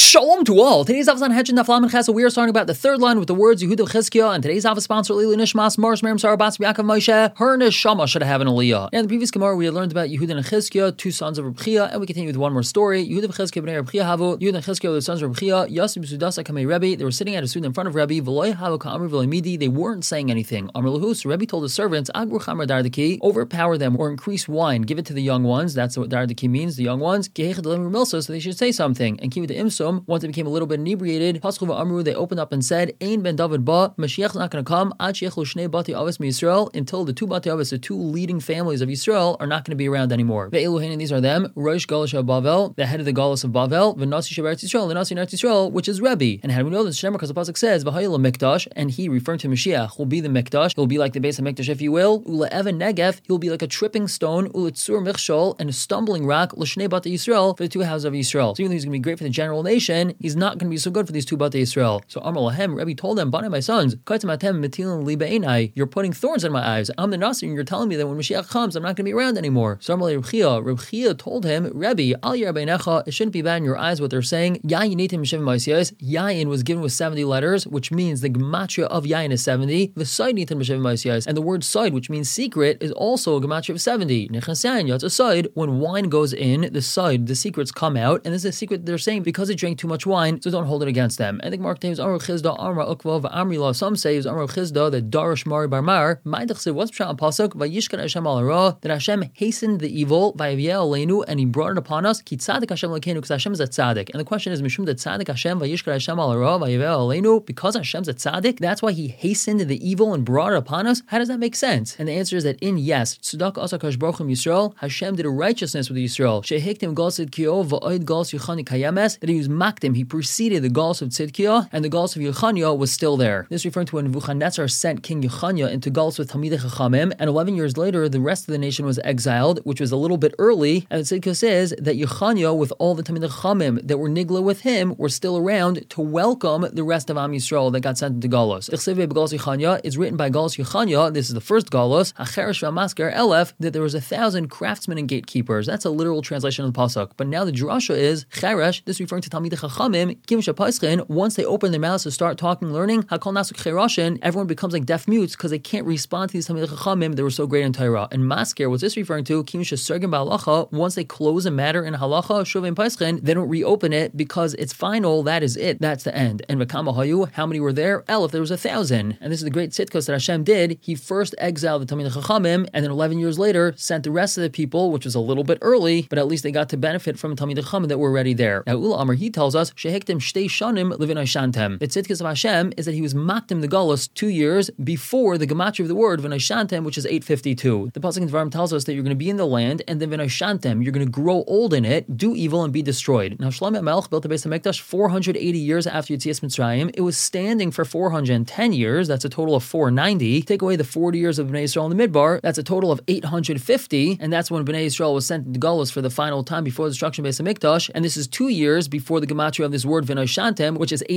Shalom to all. Today's Avos on Hedge and Naflam and Chesed. We are starting about the third line with the words Yehuda Chizkiah, and today's Avos sponsor Lili Nishmas Mars Miriam Sarah Bas Yaakov Moshe. Her neshama should have an aliyah. And in the previous Gemara, we had learned about Yehuda and Chizkiah, two sons of Reb Chia, and we continue with one more story. Yehuda and Chizkiah b'nei Reb Chia havu. Yehuda and Chizkiah were the sons of Reb Chia. Yasib Sudasa Kamei Rebbe. They were sitting at a student in front of Rebbe. V'loy havu ka'amri v'loy midi. They weren't saying anything. Amr lahus. Rebbe told his servants, Agru chamar dardaki, overpower them or increase wine. Give it to the young ones. That's what dardaki means. The young ones. So they should say something. And kivu the imsum. Once they became a little bit inebriated, they opened up and said, Ein ben David ba, Mashiach is not going to come until the two Bati Avis, the two leading families of Yisrael, are not going to be around anymore. And these are them, Rosh Galish of Bavel, the head of the Galus of Bavel, V'nasi Sheberetz Yisrael, the Nasi Eretz Yisrael, which is Rebbe. And how do we know this? Shemar, because the pasuk says, V'hayil Mikdash, and he, referring to Mashiach, will be the Mikdash. He'll be like the base of Mikdash, if you will. Ula Even Negev, he'll be like a tripping stone. Ula Tzur Michshol, and a stumbling rock. L'shnei Bati Yisrael, for the two houses of Yisrael. So even though he's going to be great for the general nation, he's not going to be so good for these two Batei Yisrael. So Amar Lahem, Rebbe told them, Bani, my sons, you're putting thorns in my eyes. I'm the Nasi, and you're telling me that when Mashiach comes, I'm not going to be around anymore. So Amar Reb Chia told him, Rebbe, Al Yerabeinecha, it shouldn't be bad in your eyes what they're saying. Yayin was given with 70 letters, which means the gematria of Yayin is 70. The side and the word side, which means secret, is also a gematria of 70. It's a side. When wine goes in, the side, the secrets come out, and this is a secret they're saying because they drank too much wine, so don't hold it against them. I think Mark name is Amar Chizda, Amar Ukva, Amrila. Some say is Amar Chizda, the Darish Mari Barmar. Ma'idach what's Pshat Pasuk? Vayishkan Hashem al Ra, that Hashem hastened the evil, Vayavyeh Aleinu, and He brought it upon us. Ki Tzadik Hashem Lekenu, because Hashem is a Tzadik. And the question is, Mishum that Tzadik Hashem, Vayishkan Hashem al Ra, Vayavyeh Aleinu, because Hashem's a Tzadik, that's why He hastened the evil and brought it upon us. How does that make sense? And the answer is that in yes, Tzedakah Asakash Baruch Yisrael, Hashem did a righteousness with Yisrael. Shehiktim Gal Tzidkiyo va'oid Gal Yuchani Kayemes, that He used Maktim, He preceded the Gals of Tzidkiya, and the Gals of Yechania was still there. This is referring to when Nebuchadnezzar sent King Yechania into Gals with Talmidei Chachamim, and 11 years later, the rest of the nation was exiled, which was a little bit early, and the Tzidkiya says that Yechania, with all the Talmidei Chachamim that were nigla with him, were still around to welcome the rest of Am Yisrael that got sent into Galos. Ichsevei B'Gals Yechania is written by Gals Yechania, this is the first Galos, Hacheresh V'Amasker Elef, that there was 1,000 craftsmen and gatekeepers. That's a literal translation of the Pasuk. But now the Drasha is, Cheresh, this is referring to Talmidei Chachamim, Kim Shapaischen, once they open their mouths to start talking, learning, Hakol Nasuk Cherashin, everyone becomes like deaf mutes because they can't respond to these Talmidei Chachamim that were so great in Torah. And Masker, what's this referring to? Kim Shasargim Ba'alacha, once they close a matter in Halacha, Shuvim Paischen, they don't reopen it because it's final, that is it, that's the end. And Vakama Hayu, how many were there? If there was 1,000. And this is the great tzidkos that Hashem did. He first exiled the Talmidei Chachamim, and then 11 years later sent the rest of the people, which was a little bit early, but at least they got to benefit from Talmidei Chachamim that were already there. Now Ula Amar, he tells us, Shehektim Shtei Shanim Livin Shantem. The tzidkos of Hashem is that He was maktim the galus 2 years before the gematria of the word V'nashantem, which is 852. The pasuk in Devarim tells us that you're going to be in the land, and then V'nashantem, you're going to grow old in it, do evil and be destroyed. Now Shlomo Melech built the Beis HaMikdash 480 years after Yetzias Mitzrayim. It was standing for 410 years. That's a total of 490. Take away the 40 years of Bnei Yisrael in the Midbar. That's a total of 850. And that's when Bnei Yisrael was sent to Galus for the final time before the destruction of Beis HaMikdash. And this is 2 years before the gematria of this word V'nashantem, which is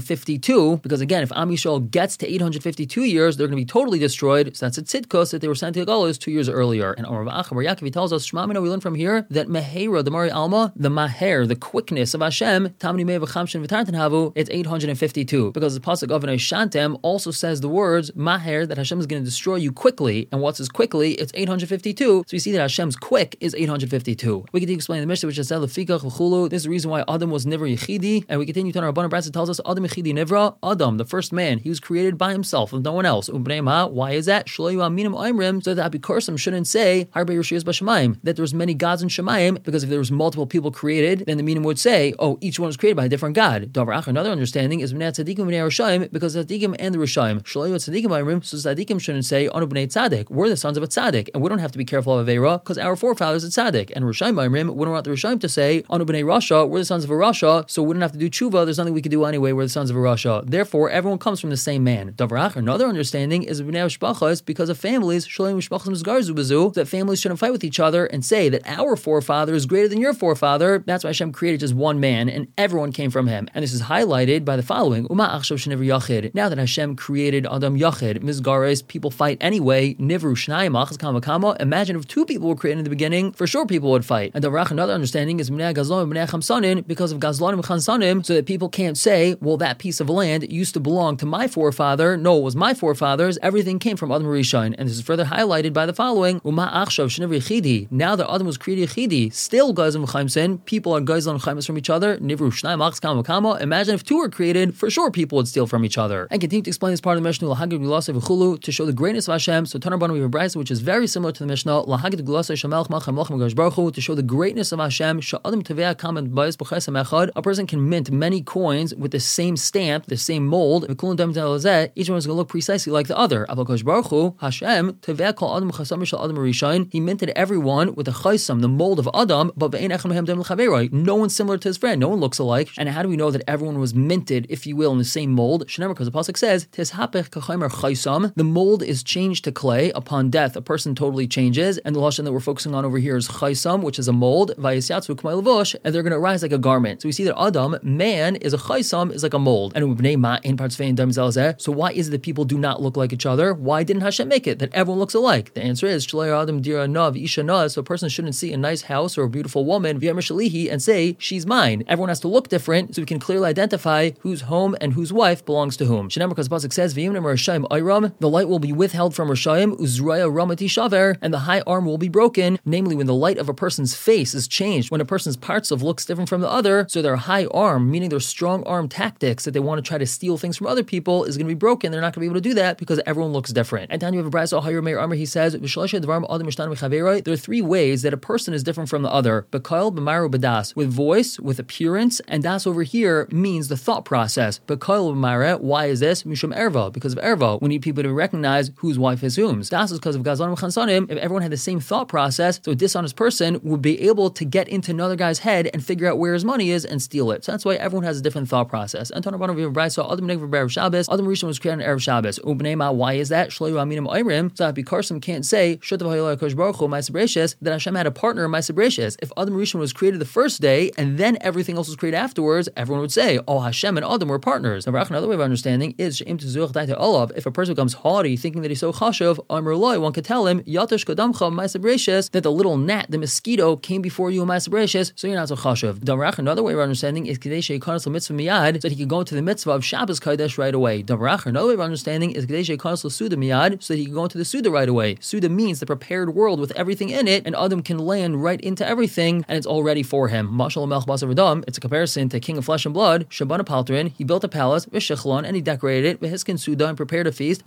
852. Because again, if Am Yisrael gets to 852 years, they're going to be totally destroyed. So that's a tzidkos that they were sent to Galus 2 years earlier. And Amar Bar Yaakov tells us, Shema Mino, we learn from here that Mehera, the Mari Alma, the Maher, the quickness of Hashem, Tamni Mei V'chamshin V'tartan Havu, it's 852. Because the pasuk of V'nashantem also says the words Maher, that Hashem is going to destroy you quickly. And what's his quickly? It's 852. So we see that Hashem's quick is 852. We continue to explain the Mishnah, which is Lefikach V'chulu. This is the reason why Adam was never Yechidi. And we continue to our Rabbanan Bratz, it tells us Adam Yechidi Nivra. Adam, the first man, he was created by himself with no one else. Why is that? So that Apikorsim shouldn't say that there's many gods in Shemayim, because if there was multiple people created, then the Minim would say, oh, each one was created by a different God. Another understanding is because Tzadikim and the Rishayim. So Tzadikim shouldn't say, Anu B'nei Tzadik, we're the sons of a Tzadik, and we don't have to be careful of Aveira, because our forefathers are Tzadik. And Rishayim wouldn't want the Rishayim to say, Anu B'nei Rasha, we're the sons of a Rasha, so we wouldn't have to do tshuva, there's nothing we could do anyway, we're the sons of a Rasha. Therefore, everyone comes from the same man. Another understanding is because of families, that families shouldn't fight with each other and say that our forefather is greater than your forefather. That's why Hashem created just one man, and everyone came from him. And this is highlighted by the following. Now that Hashem created Adam Yachid, Mizgares, people fight anyway. Nivru Shnayim Achaz Kama Kama. Imagine if two people were created in the beginning, for sure people would fight. And another understanding is because of Gazlan so that people can't say, well, that piece of land used to belong to my forefather. No, it was my forefathers. Everything came from Adam Rishon. And this is further highlighted by the following. Now that Adam was created Yechidi, still Gazim Chaimsin, people are Gazim Chaimis from each other. Nivru Shnai Machs Kama Kama. Imagine if two were created, for sure people would steal from each other. And continue to explain this part of the Mishnah, Lahagid Gulasa V'chulu, to show the greatness of Hashem. So Tanarbanu we have a brayso which is very similar to the Mishnah, Lahagid Gulasa Shamelch Malchem Lochem Gash Baruch Hu, to show the greatness of Hashem. Sha'adim Tevea Kamen Bais B'chais Hamechad. A person can mint many coins with the same stamp, the same mold. Each one is going to look precisely like the other. Avakash Baruch Hu, Hashem Tevea Kol Adam Chasam Shal Adam Rishon. He minted everyone with a chaisam, the mold of Adam, but no one's similar to his friend. No one looks alike. And how do we know that everyone was minted, if you will, in the same mold? Because the pasuk says, the mold is changed to clay. Upon death, a person totally changes. And the lashon that we're focusing on over here is chaisam, which is a mold, and they're going to rise like a garment. So we see that Adam, man, is a chaisam, is like a mold. And so why is it that people do not look like each other? Why didn't Hashem make it that everyone looks alike? The answer is, so a person shouldn't see a nice house or a beautiful woman and say, she's mine. Everyone has to look different so we can clearly identify whose home and whose wife belongs to whom. Because the pasuk says, the light will be withheld from Rishayim, Uzraya Ramati Shaver, and the high arm will be broken, namely when the light of a person's face is changed, when a person's parts of looks different from the other, so their high arm, meaning their strong arm tactics that they want to try to steal things from other people, is going to be broken. They're not going to be able to do that because everyone looks different. And Tanya V'Brayso Hayir Meir Amr, he says, there are three ways that a person is different from the other. B'kail, b'maru, b'das. With voice, with appearance, and das over here means the thought process. B'kail, b'mara, why is this? Mishum erva, because of erva. We need people to recognize whose wife is whom's. Das is because of gazan v'chansanim. If everyone had the same thought process, so a dishonest person would be able to get into another guy's head and figure out where his money is and steal it. So that's why everyone has a different thought process. And Adam Rishon was created on Erev Shabbos. Why is that? So that Bikarsim can't say that Hashem had a partner in Ma'aseh Bereishis. If Adam Rishon was created the first day and then everything else was created afterwards, everyone would say, oh, Hashem and Adam were partners. Now, another way of understanding is if a person becomes haughty, thinking that he's so chashuv, one could tell him that the little gnat, the mosquito, came before you in Ma'aseh Bereishis, so you're not so chashuv. Another way of understanding is that he could go into the mitzvah of Shabbos Kodesh right away. Another way of understanding is so that he could go into the Suda right away. Suda means the prepared world with everything in it, and Adam can land right into everything, and it's all ready for him. Mashal Melch Basar V'Dam, it's a comparison to King of Flesh and Blood, Shabana Palterin, he built a palace, V'Shechlon, and he decorated it, V'Hiskin Suda, and prepared a feast,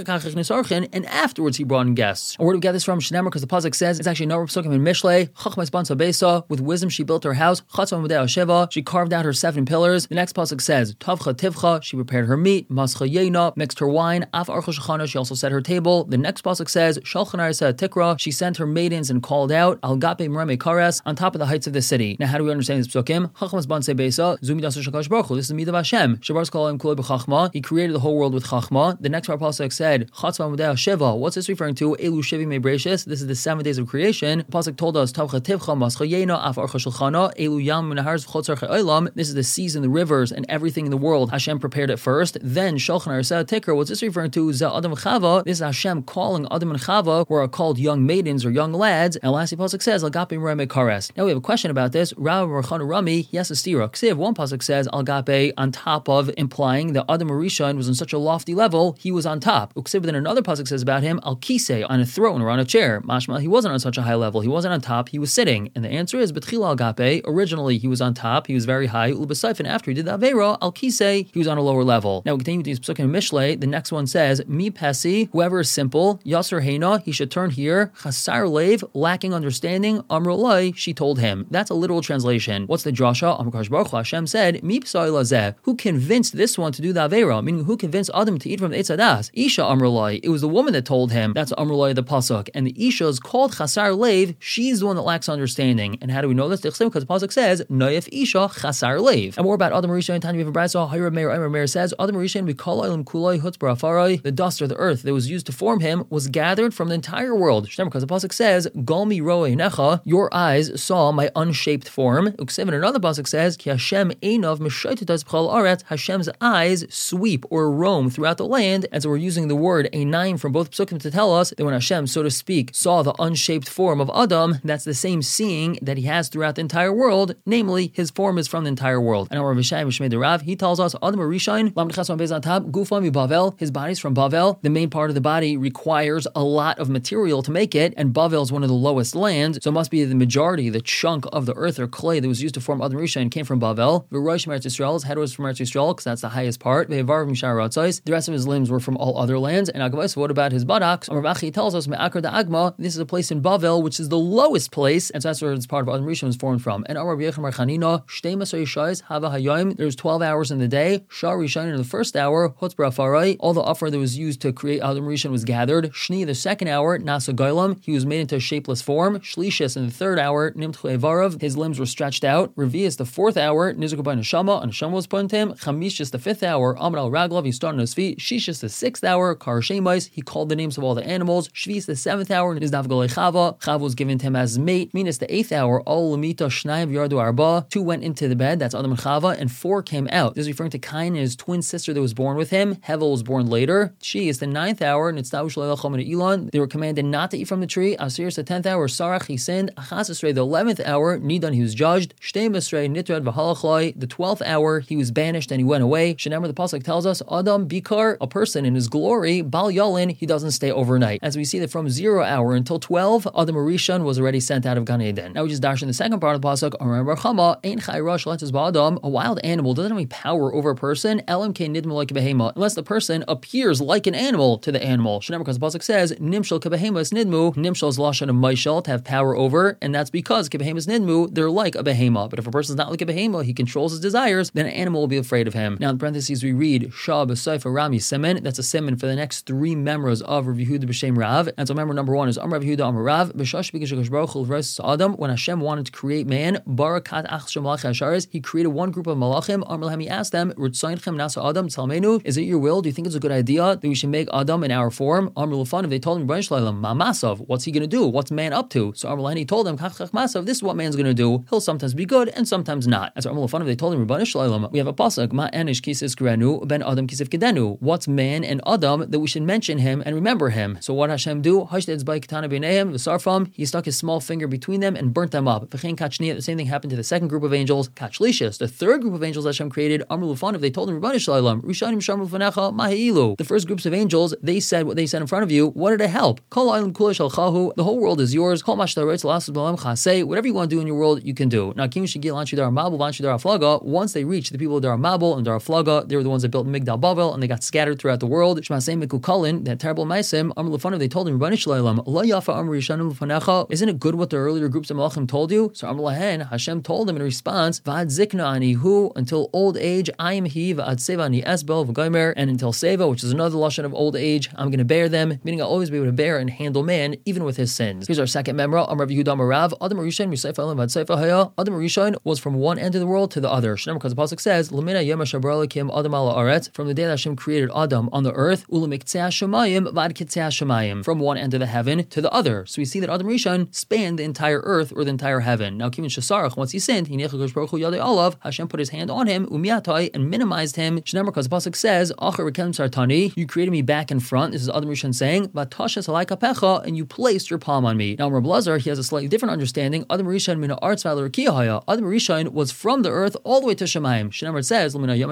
and afterwards he brought in guests. And where do we get this from? Shnamar, because the pasuk says, it's actually no Psukim in Mishlei, Chachmas Bansa Besa, with wisdom she built her house, Chatzon V'Dei Sheva, she carved out her 7 pillars. The next pasuk says, Tavcha Tivcha, she prepared her meat, Mascha Yena, mixed her wine, Af Archa Shechana, she also set her table. The next pasuk says, Shalchan Arisa Tikra, she sent her maidens and called out, Al Gape Mreme Kares, on top of the heights of the city. Now, how do we understand this psukim? Chachmas Banse Besa, Zumidas Shakash Baruch Hu. This is the midah of Hashem. Shabar's Kolayim Kulay B'Chachma. He created the whole world with Chachma. The next pasuk said, Chatzva Mudei Sheva. What's this referring to? Elu Shevi Me Bereishis. This is the 7 days of creation. The pasuk told us, Tavcha Tivcha, Mascha Yena, Af Archa Shulchana, Elu Yam Menahars V'Chotzar Cha'olam. This is the seas and the rivers and everything in the world. Hashem prepared it first. Then Shalchan Arisa Tikra. What's this referring to? Za Adam and Chava. This is Hashem calling Adam and Chava, who are called young maidens or young lads. And lastly, pasuk says, Al Gape Mreme Kares. Now we have a question about this. Rav Rachanu Rami, he has a stira. Ksiv, one pasuk says, Al Gape, on top of, implying that Adam Rishon was on such a lofty level, he was on top. Uksiv, then another pasuk says about him, Al Kisei, on a throne or on a chair. Mashma, he wasn't on such a high level. He wasn't on top. He was sitting. And the answer is, Betchila Al Gape, originally he was on top. He was very high. Ulbasayf, and after he did the Avera, Al Kisei, he was on a lower level. Now we continue with these pasuk in Mishlei. The next one says, Mi Pesi, whoever is simple, Yasser Heina, he should turn here, Chasar Lev, lacking understanding, Amrulai, she told him. That's a literal translation. What's the drasha? Amakash Baruch Hu, Hashem said, Mi Psai Lazeh, who convinced this one to do the Avera, meaning who convinced Adam to eat from the Eitz Hadas? Isha Amrulai, it was the woman that told him. That's Amrulai the pasuk. And the Isha is called Chasar Lev, she's the one that lacks understanding. And how do we know this? Because the pasuk says, Noyef Isha Chasar Lev. And more about Adam Rishon, Tanya V'Brayso, Hayra Meir says, Adam Rishon, we call Elam Kulai Hutzbar Afarai, the dust or the earth that was used to form him was gathered from the entire world. Because the pasuk says, Galmi Roe Necha, your eyes saw my unshaped form. Uksiv, and another pasuk says, Ki Hashem Einav Mishaititas B'chal Aretz, Hashem's eyes sweep or roam throughout the land. And so we're using the word Einaim from both psukim to tell us that when Hashem, so to speak, saw the unshaped form of Adam, that's the same seeing that he has throughout the entire world, namely his form form is from the entire world. And our Vishai Mishmei the Rav, he tells us Adam Rishon Lam Nechas Bezan Tab Gufam Bavel. His body's from Bavel. The main part of the body requires a lot of material to make it, and Bavel is one of the lowest lands, so it must be the majority, the chunk of the earth or clay that was used to form Adam Rishon came from Bavel. V'Rosh Eretz Yisrael, his head was from Eretz Yisrael because that's the highest part. Ve'Var Mishar Ratzos. The rest of his limbs were from all other lands. And Agavos, what about his buttocks? Ravachi tells us Me'akar da Agma. This is a place in Bavel which is the lowest place, and so that's where it's part of Adam Rishon was formed from. And Amar B'Yechim Chanina Shtei Masay Shais Hava Hayom. There's 12 hours in the day. Shar Rishon in the first hour. Hutzbra Farai. All the offer that was used to create Adam Rishon was gathered. Shni the second hour. Nasa Goylam. He was made into a shapeless form. Shlishis in the third hour. Nimtchu Evarav. His limbs were stretched out. Revius the fourth hour. Nizuk by Neshama. And Neshama was put into him. Chamishis the fifth hour. Amar al Raglav. He started on his feet. Shishis the sixth hour. Kar Shemais. He called the names of all the animals. Shvis the seventh hour. Nizdav Golei Chava. Chava was given to him as mate. Minas the eighth hour. All Lamita Shnayim Yardu Arba. 2 went into the bed. That's Adam and Chava. And 4 came out. This is referring to Cain and his twin sister that was born with him. Hevel was born later. She is the 9th hour. Nitzdavush Leil Chom and Elon. They were commanded not to eat from the tree. Asir is the 10th hour. Sarach he sinned. Achas Esrei the 11th hour. Nidan he was judged. Shtei Esrei Nitrad V'halachloi. The 12th hour he was banished and he went away. Shenemar the pasuk tells us Adam Bikar, a person in his glory. Bal Yalin, he doesn't stay overnight. As we see that from 0 hour until 12, Adam Rishon was already sent out of Gan Eden. Now we just dash in the second part of the pasuk. A wild animal doesn't have any power over a person. Unless the person appears like an animal to the animal. Because the pasuk says Nimshal Kebehemas Nidmu. Nimshal is lashon of Maishal, to have power over, and that's because Kebehemas Nidmu, they're like a behema. But if a person's not like a behema, he controls his desires, then an animal will be afraid of him. Now in parentheses we read Shah B'Saifa Rami Siman. That's a siman for the next 3 members of Rav Yehuda B'Shem Rav. And so member number 1 is Rav Yehuda Amar Rav. B'Shash B'Kishakash Baruch Hu L'Vrais Adam. When Hashem wanted to create man, Barakat Ach Shem Malach Hasharis, he created one group of malachim. Amar Lahem, he asked them, Ritzayinchem Nasa Adam Tzalmenu, is it your will? Do you think it's a good idea that we should make Adam in our form? Amar Lefanav, they told him, Mamasav, what's he going to do? What's man up to? So Amar Lahem, he told them, Kach Masav, this is what man's going to do. He'll sometimes be good and sometimes not. And so Amar Lefanav, they told him, we have a pasuk, Ma Anish Kisis Grenu, Ben Adam Kisif Kedenu. What's man and Adam that we should mention him and remember him? So what Hashem do? He stuck his small finger between them and burnt them up. The same thing happened to the second group of angels, Kachlishis. The third group of angels Hashem created, Amar Lefanav, they told him, the first groups of angels, they said what they said in front of you. What did it help? The whole world is yours. Whatever you want to do in your world, you can do. Now, once they reached the people of Dar Mabel and Dar Flaga, they were the ones that built Migdal Bavel, and they got scattered throughout the world. That terrible Maisim, Amar Lefanav, they told him, isn't it good what the earlier groups of Malachim told you? So Amar Lahen, Hashem told him in response, until old age, I am he, and until Seva, which is another lashon of old age, I'm going to bear them, meaning I'll always be able to bear and handle man, even with his sins. Here's our second memra, Amar Yehuda Amar Rav, Adam Rishon was from one end of the world to the other. Because the pasuk says, from the day that Hashem created Adam on the earth, from one end of the heaven to the other. So we see that Adam Rishon spanned the entire earth or the entire heaven. Now, Kivin Shasarach, once he sinned, Hashem put his hand on him, and minimized him. Because the pasuk says, you created me back and front. This is Adam Rishon saying, and you placed your palm on me. Now, Reb Lazar, he has a slightly different understanding. Adam Rishon Adam Rishon was from the earth all the way to Shemayim. Shneimar says,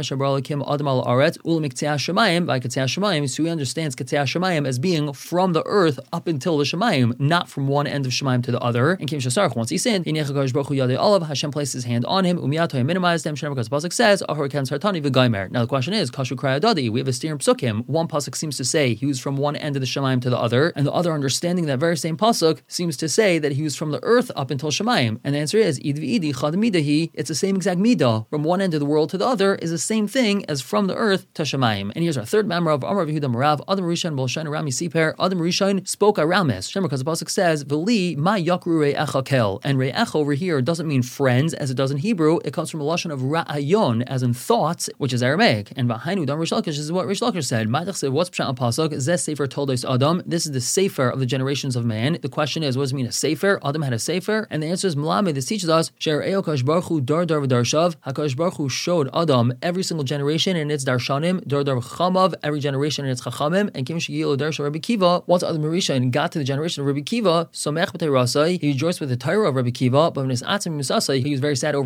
so he understands Ketzea Shemayim as being from the earth up until the Shemayim, not from one end of Shemayim to the other. And Kim Shasarach, once he sinned, Hashem placed his hand on him, minimized him. Because the pasuk says, now the question is, Kashu Krayadadi, we have a steer in Psukim. One pasuk seems to say he was from one end of the Shemayim to the other, and the other understanding that very same pasuk seems to say that he was from the earth up until Shemayim. And the answer is, it's the same exact midah. From one end of the world to the other is the same thing as from the earth to Shemayim. And here's our third memra of Amar Yehuda Marav, Adam Rishon Bolshan Rami Siper. Adam Rishon spoke Aramis. Because the pasuk says, V'li ma yakru re'echa kel. And re'echa over here doesn't mean friends as it does in Hebrew. It comes from a lashon of ra'ayon, as in thoughts, which is Aramaic. And V'hainu Dam Rish Lakish, this is what Rish Lakish said. Ma'atach said, what's Pshat pasuk? Zeh Sefer Toldos Adam. This is the Sefer of the generations of man. The question is, what does it mean a Sefer? Adam had a Sefer. And the answer is, Malame, this teaches us, Sher Eokash Baruch Hu Dar Dar V'Darshav. HaKadosh Baruch Hu showed Adam every single generation in its Darshanim, Dar Dar Chamav, every generation in its Chachamim, and Kim Shigil Darsha Rabbi Kiva. Once Adam Rishon got to the generation of Rabbi Kiva, Somech B'Tei Rasai, he rejoiced with the Torah of Rabbi Kiva, but when his Atzim Misasai, he was very sad over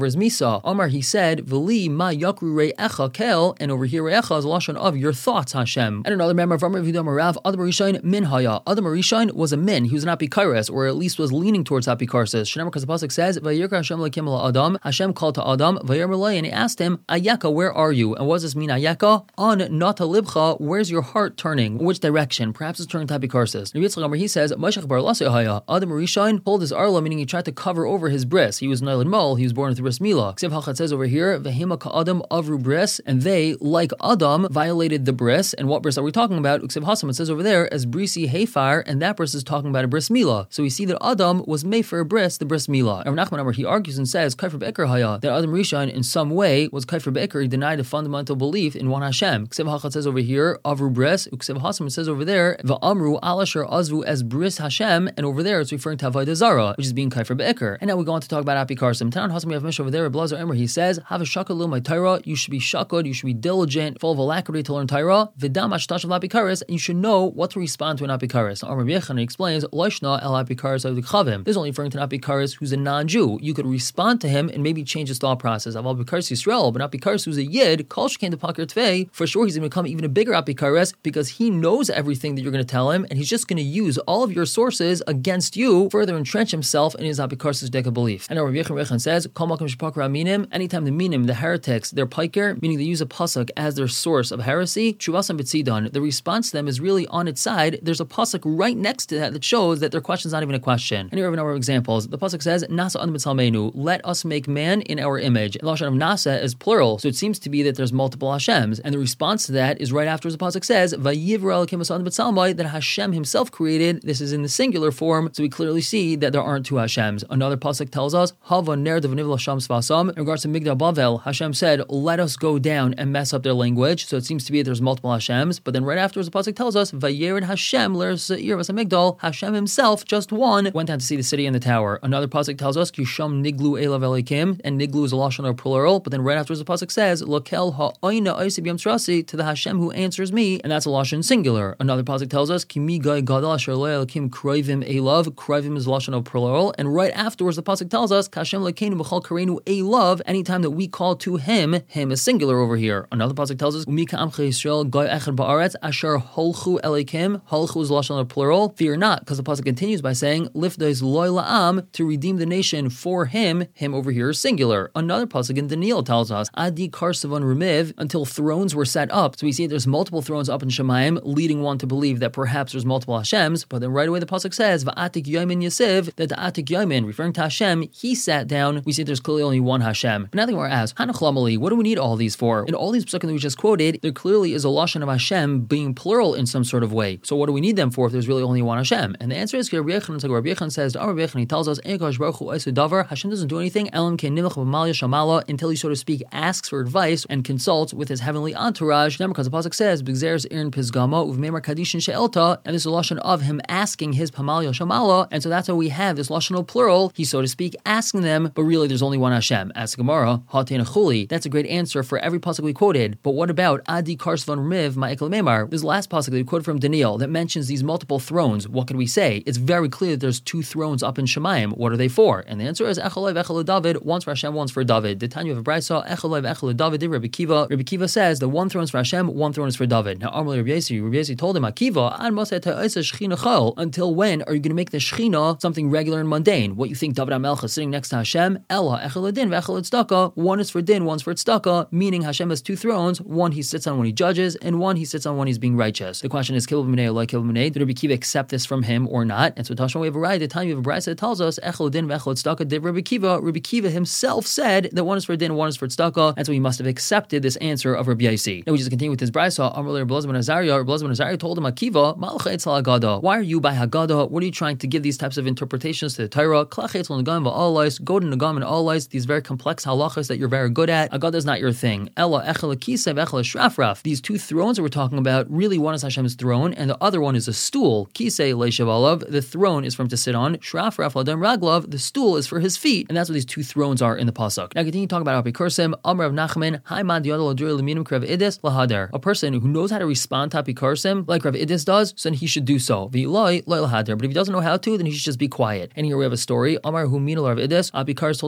his misa. Omar, he said, V'li ma yakru re'echa kel, and over here re'echa is a lashon of your thoughts, Hashem. And another member of Amar Vidam Rav, Adam Arishain min haya. Adam Arishain was a min. He was an apikaris, or at least was leaning towards apikarsis. Shnei, because the pasuk says, Vayirka Hashem lekim Adam. Hashem called to Adam, Vayir, and he asked him, Ayeka, where are you? And what does this mean, Ayeka? On nata libcha, where's your heart turning? Which direction? Perhaps it's turning to apikarsis. He says, Mashach bar lasehaya. Adam Arishain pulled his arla, meaning he tried to cover over his bris. He was Nilad Mol, he was born with bris Mila. Ksiv Hachat says over here, Vehima ka Adam avru bris, and they, like Adam, violated the bris. And what bris are we talking about? Ksiv Hasam, it says over there, as brisi hefar, and that bris is talking about a bris Mila. So we see that Adam was made for a bris, the bris Mila. And Nachman Amar, he argues and says, Kaifer Be'eker haya, that Adam Rishon in some way was Kaifer Be'eker, he denied a fundamental belief in one Hashem. Ksiv Hachat says over here, avru bris. Ksiv Hasam, it says over there, Va'amru alashar azvu as bris Hashem, and over there it's referring to Avodah Zarah, which is being Kaifer Be'eker. And now we go on to talk about apikarsim. Tanan Hasam, we have Mishnah over there, Blazer Emmer, he says, have a shakal my Torah, you should be shakad, you should be diligent, full of alacrity to learn Torah, Vidam ashtash of apikaris, and you should know what to respond to an apikaris. Now, Amar Yechon explains, Loishna el apikaris of the Chavim. This is only referring to an apikaris who's a non-Jew. You could respond to him and maybe change his thought process. Of apikaris Yisrael, but apikaris who's a Yid, Kol Shekain to Pakir Tvei, for sure he's going to become even a bigger apikaris because he knows everything that you're going to tell him, and he's just going to use all of your sources against you, further entrench himself in his apikaris deka belief. And Rabbi Yechon says, Kol Makom Shepakra Minim, anytime the Minim, the heretics, they're piker, meaning they use a pasuk as their source of heresy, Shuvasam B'tzidon, the response to them is really on its side. There's a pasuk right next to that shows that their question is not even a question. And here we have a number of examples. The pasuk says, Nasa Adam B'Tzalmeinu, let us make man in our image. And the lashon of Nasa is plural, so it seems to be that there's multiple Hashems. And the response to that is right after the pasuk says, Vayivra Elokim Adam B'Tzalmai, that Hashem himself created. This is in the singular form, so we clearly see that there aren't two Hashems. Another pasuk tells us, Hava ner devaniv l'sham svasam. In regards to Migdal Bavel, Hashem said, let us go down and mess up their language. So it seems to be that there's multiple Hashems. But then right afterwards, the pasuk tells us, Vayered Hashem l'Seir v'Samigdal. Hashem himself, just one, went down to see the city and the tower. Another pasuk tells us, Kisham niglu elav elikim, and niglu is a lashon of plural. But then right afterwards, the pasuk says, Lokel ha'oina oisib yam trasi, to the Hashem who answers me, and that's a lashon singular. Another pasuk tells us, Kimi gai gadol asher lo elikim kroivim elav. Kroivim is a lashon of plural. And right afterwards, the pasuk tells us, Kashem lekeinu b'chol karenu elav. Anytime that we call to him is singular over here. Another pasuk tells us, Umika amcha Yisrael gai echad ba'aretz asher holchu elikim. Holchu is lashon of plural. Fear not, because the pasuk continues by saying, Lifdais loy la'am, to redeem the nation for him. Him over here is singular. Another pasuk in Daniel tells us, Adi karsavan remiv, until thrones were set up. So we see there's multiple thrones up in Shemaim, leading one to believe that perhaps there's multiple Hashems. But then right away the pasuk says, Va'atik yomin yasiv, that the Atik yomin, referring to Hashem, he sat down. We see there's clearly only one Hashem. But now the Gemara asks, Hanachlamali, what do we need all these for? In all these psukim that we just quoted, there clearly is a lashon of Hashem being plural in some sort of way. So what do we need them for if there's really only one Hashem? And the answer is, Rabbi Yechon says, he tells us, Hashem doesn't do anything until he, so to speak, asks for advice and consults with his heavenly entourage. Because the pasuk says, and this is a lashon of him asking his Pamalya Shamala, and so that's how we have this lashon of plural. He's, so to speak, asking them, but really there's only one Hashem. Ask Gemara, that's a great answer for every pasuk we quoted. But what about Adi Karsvan Rmiv Ma'ekel Memar? This last pasuk that we quoted from Daniel that mentions these multiple thrones. What can we say? It's very clear that there's two thrones up in Shemaim. What are they for? And the answer is Echel Echel David, once for Hashem, once for David. The Tanya of Brisa, Echel Echel David, Rabbi Kiva. Rabbi Kiva says the one throne is for Hashem, one throne is for David. Now Amar Rabbi Yesi told him, Akiva, until when are you going to make the Shechina something regular and mundane? What you think David HaMelech is sitting next to Hashem? Ella Echel Din V'Echel Tzedakah. One is for Din, one's for Tzedakah, meaning Hashem has two thrones. One he sits on when he judges, and one he sits on when he's being righteous. The question is, Kilv B'nei or like Kilv B'nei? Did Rabbi Kiva accept this from him or not? And so Tashma, we have a right. The time you have a brayso that tells us Echel Din V'Echel Tzedakah. Did Rabbi Kiva? Rabbi Kiva himself said that one is for Din, one is for Tzedakah, and so he must have accepted this answer of Rabbi Yasi. Now we just continue with this brayso. Amar Rabbi Elazar ben Azariah. Rabbi Elazar ben Azariah told him, Akiva, Malcha Etzel Haggadah. Why are you by Haggadah? What are you trying to give these types of interpretations to the Torah? Klach Etzel Nagam v'Alais. Go to Nagam and Alais. These very complex halachas that you're very good at. Haggadah is not your thing. Ella Echel Kisei V'Echel Shrafraf. These two thrones that we're talking about, really one is Hashem's throne, and the other one is a stool. Kisei Leishav Alav. The throne is for him to sit on. Shrafraf Ladam Raglav. The stool is for his feet, and that's what these two thrones are in the pasuk. Now continue talking about Apikursim. Amr of Nachman. Haimad Yadol Adur Leminim Krav Idis Lahader. A person who knows how to respond to Apikursim like Rav Idis does, so then he should do so. V'iloi Lahader. But if he doesn't know how to, then he should just be quiet. And here we have a story. Amar Hu Minal Rav Idis. Apikars told Rav Idis,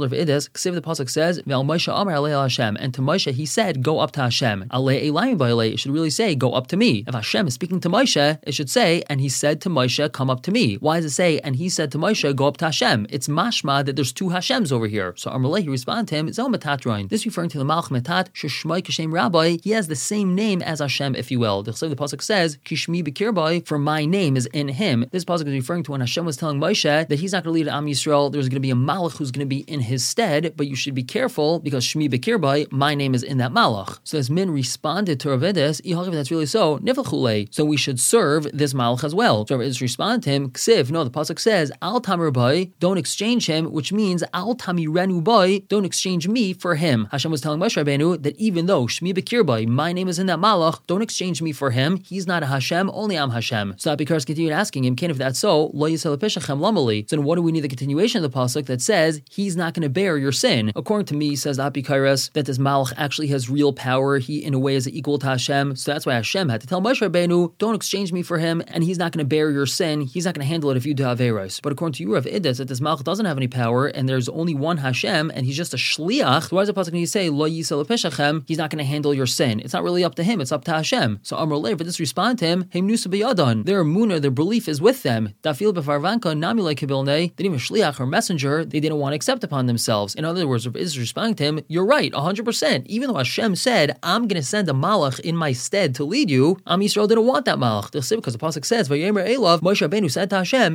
Ksiv the pasuk says, Ve'al Moshe Amar Alei al Hashem, and to Moshe he said, go up to Hashem. Alei Elayim Ba'alei, it should really say, go up to me. If Hashem is speaking to Moshe, it should say, and he said to Moshe, come up to me. Why does it say, and he said to Moshe, go up to Hashem? It's mashma that there's two Hashems over here. So Amalei, he responded to him, Zel Metat. This referring to the Malach Metat, Sheshmai Kashem Rabbi, he has the same name as Hashem, if you will. The pasuk says, Kishmi Bekirbai, for my name is in him. This pasuk is referring to when Hashem was telling Moshe that he's not going to lead Am Yisrael, there's going to be a Malach who's going to be in his stead, but you should be careful because Shmi Bekirbai, my name is in that Malach. So as Min responded to Rav Idus, if that's really so, Niflchule, so we should serve this Malach as well. So Rav Idus responded to him, Ksiv, no, the pasuk says, Al Tamir Bai, don't exchange him, which means Al Tamirenu Bai, don't exchange me for him. Hashem was telling Moshe Rabbeinu that even though Shmi Bekirbai, my name is in that Malach, don't exchange me for him. He's not a Hashem, only I'm Hashem. So Abikars continued asking him, if that's so, Lo Yisel Peshachem Lamali. So then what do we need the continuation of the pasuk that says he's not going to bear your sin? According to me, says Abikars, that this Malach actually has real power. He in a way is equal to Hashem. So that's why Hashem had to tell Moshe Rabbeinu, don't exchange me for him, and he's not going to bear your sin. He's not going to handle it if you do Averos. But according to you, Rav Idus, that this Malach doesn't have any power, and there's only one Hashem, and he's just a shliach. Why is the pasuk when you say Lo Yisel Peshachem? He's not going to handle your sin. It's not really up to him. It's up to Hashem. So Amar Lev, but this respond to him, Heim Nusa B'Yadon. Their emunah, their belief is with them. Dafil B'Farvanka Namulei Kibilne. They didn't even shliach or messenger. They didn't want to accept upon themselves. In other words, Rav Idus is responding to him, you're right, 100%. Even though Hashem said, I'm going to send a malach in my stead to lead you, Am Yisrael didn't want that malach. Because the pasuk says, Vayemer Elav, Moshe Rabbeinu said to Hashem,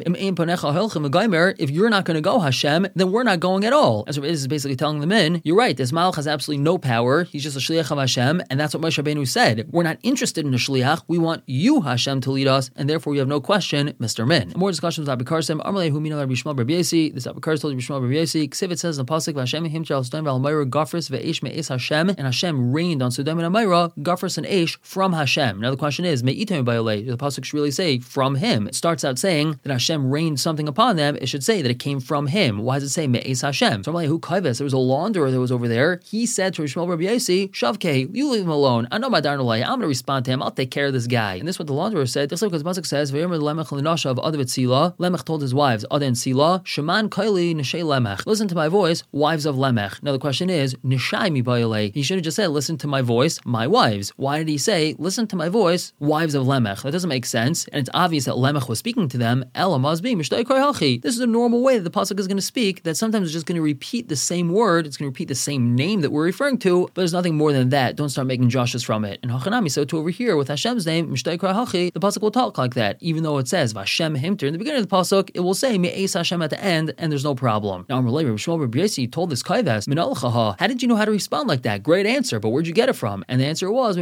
if you're not going to go, Hashem, then we're not going at all. As Rav Idus is basically telling them you're right, this malach has absolutely no power. He's just a shliach of Hashem, and that's what Moshe Rabbeinu said. We're not interested in a shliach. We want you, Hashem, to lead us, and therefore we have no question, Mr. Min. More discussions with Abikarsim. Amalei hu mina Rabbi Shmuel Bar Biesi. This Abikar told Rabbi Shmuel Bar Biesi. Ksiv says in the pasuk, Hashem him shall stand val Meira Gafris ve'esh me'es Hashem, and Hashem rained on Sodom and Amira Gafris and Esh from Hashem. Now the question is, me'item ba'olei. The pasuk should really say from him. It starts out saying that Hashem rained something upon them. It should say that it came from him. Why does it say me'es Hashem? So Amalei hu kaives. There was a launderer that was over there. He said to Rabbi Shmuel Bar Biesi, Shavkei, you leave him alone. I know my darnolai. I'm going to respond to him. I'll take care of this guy. And this is what the launderer said. This is because the pasuk says, Vayomer Lemech l'nasha of Adav Tzila. Lemech told his wives, Ada and Sila, Shaman Kaili Nishei Lemech. Listen to my voice, wives of Lemech. Now the question is, Nishai mi ba'alei. He should have just said, listen to my voice, my wives. Why did he say, listen to my voice, wives of Lemech? That doesn't make sense, and it's obvious that Lemech was speaking to them. Ela mazbi mishtei koi hachi. This is a normal way that the pasuk is going to speak, that sometimes it's just going to repeat the same word, it's going to repeat the same name that we're referring to, but there's nothing more than that. Don't start making Joshes from it. And Hachanami, so to over here with Hashem's name, mishtei koi hachi, the pasuk will talk like that, even though it says Vashem himter in the beginning of the pasuk, it will say Me'es Hashem at the end, and there's no problem. Now, Rabbi Shmuel Bar Biesi told this Kaives, Minalchaha, how did you know how to respond like that? Great answer, but where'd you get it from? And the answer was,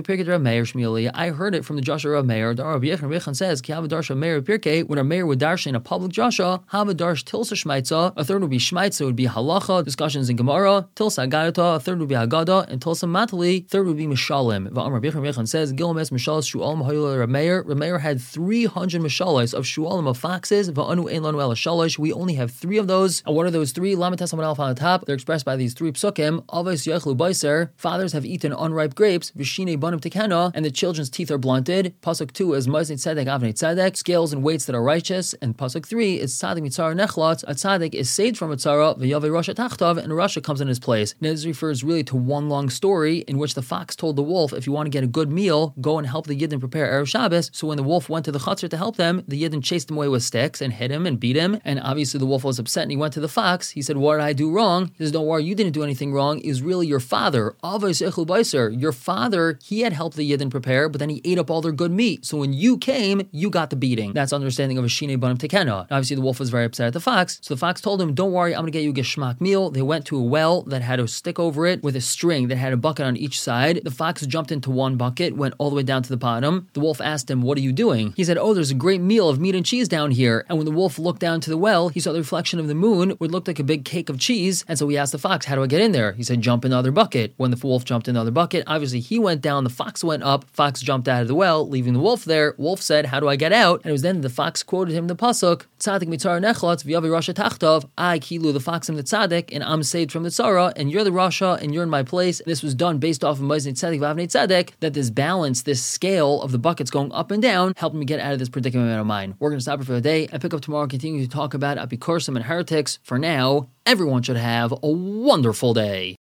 I heard it from the Joshua of Meir. The Rabbi Yechon says, Ki Havadarsha Meir Pirkei, when a Meir would darsha in a public Joshua, Havadarsh Tilsa Shmaitza, a third would be Shmaitza, would be Halacha, discussions in Gemara, Tilsa Agadata, a third would be Agada, and Tilsa Matali, third would be Mishalim. Rabbi Yechon says, Gilmes Mishalas Shu'alim Hayul Rameir. Rameir had 300 Mishalas of Shu'alim of foxes, Va'anu Ein Lanu El Shalosh. We only have 3 of those. And what are those 3? Lamates Amad Alf on the top. They're expressed by these 3 psukim. Avos Yechlu Baiser. Fathers have eaten unripe grapes. Vishine Banim Tekena. And the children's teeth are blunted. Pasuk 2 is Maznei Tzedek Avnei Tzedek. Scales and weights that are righteous. And Pasuk 3 is Tzadik Mitzara Nechlot. A Tzadik is saved from a Tzara. V'yavei Rasha Tachtav. And Rasha comes in his place. Now this refers really to one long story in which the fox told the wolf, if you want to get a good meal, go and help the Yidden prepare Erev Shabbos. So when the wolf went to the Chatzar to help them, the Yidden chased him away with sticks and hit him and beat him. And obviously the wolf was upset and he went to the fox. He said, what did I do wrong? He says, don't worry, you didn't do anything wrong. It was really your father. Your father, he had helped the Yidden prepare, but then he ate up all their good meat. So when you came, you got the beating. That's understanding of a Shine Banim Tekena. Obviously the wolf was very upset at the fox. So the fox told him, don't worry, I'm going to get you a geschmack meal. They went to a well that had a stick over it with a string that had a bucket on each side. The fox jumped into one bucket, went all the way down to the bottom. The wolf asked him, what are you doing? He said, oh, there's a great meal of meat and cheese down here. And when the wolf looked down to the well, he saw the reflection of the moon, which looked like a big cake of cheese. And so he asked the fox, how do I get in there? He said, jump in the other bucket. When the wolf jumped in the other bucket, obviously he went down, the fox went up, fox jumped out of the well, leaving the wolf there. Wolf said, how do I get out? And it was then the fox quoted him the pasuk, Tzadik mitzar nechlot v'yavi rasha tachtav, I kilu, the fox am the tzaddik, and I'm saved from the tzara, and you're the rasha, and you're in my place. This was done based off of Maznei Tzedek v'avnei tzedek, that this balance, this scale of the buckets going up and down, helped me get out of this predicament of mine. We're going to stop it for the day and pick up tomorrow, continue to talk about Apikorsim and heretics. For now, everyone should have a wonderful day.